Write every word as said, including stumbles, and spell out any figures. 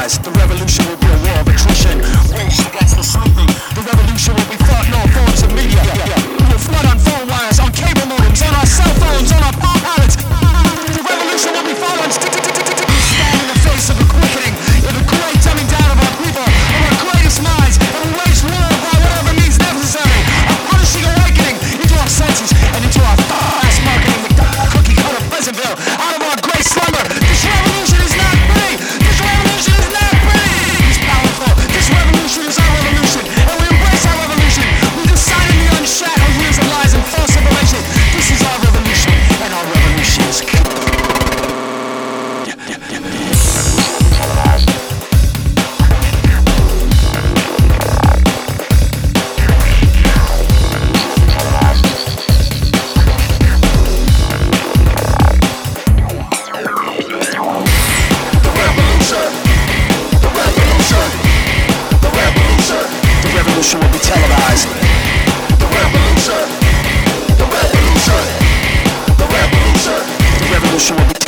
televised. The revolution will be a war of attrition. Race against the sleeping. The revolution will be fought in all forms of media. We will flood on phone wires, on cable modems, on our cell phones, on our phone pallets. The revolution will be fought on. We stand in the face of the quickening, of the great dumbing down of our people, of our greatest minds, and we wage war by whatever means necessary. A punishing awakening into our senses and into our fast marketing McDonald's cookie cutter Pleasantville. Out of our great slumber. This revolution is not free. This revolution is not free. It's powerful. This revolution is our revolution, and we embrace our revolution. We decidedly unshackle years of lies and false information. This is our revolution, and our revolution is good. The revolution will be televised. The revolution, the revolution, the revolution, the revolution will be